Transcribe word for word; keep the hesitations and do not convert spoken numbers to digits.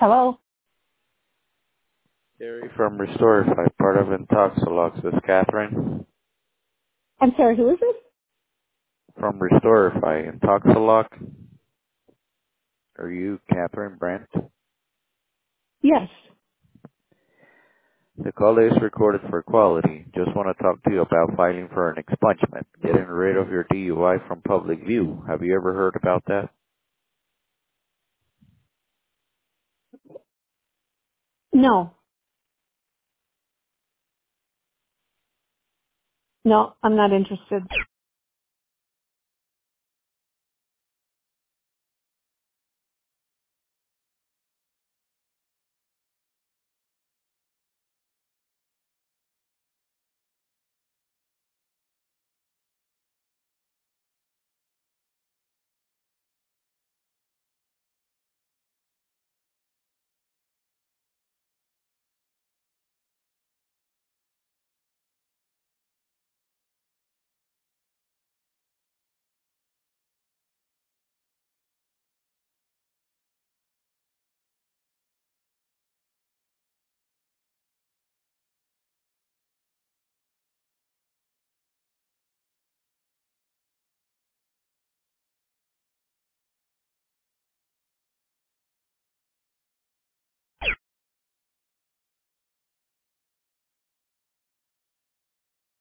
Hello? Gary from Restorify, part of Intoxilux. This is Catherine I'm sorry, who is this? from Restorify. Intoxilux. Are you Catherine Brandt? Yes. The call is recorded for quality. Just want to talk to you about filing for an expungement, getting rid of your D U I from public view. Have you ever heard about that? No. No, I'm not interested.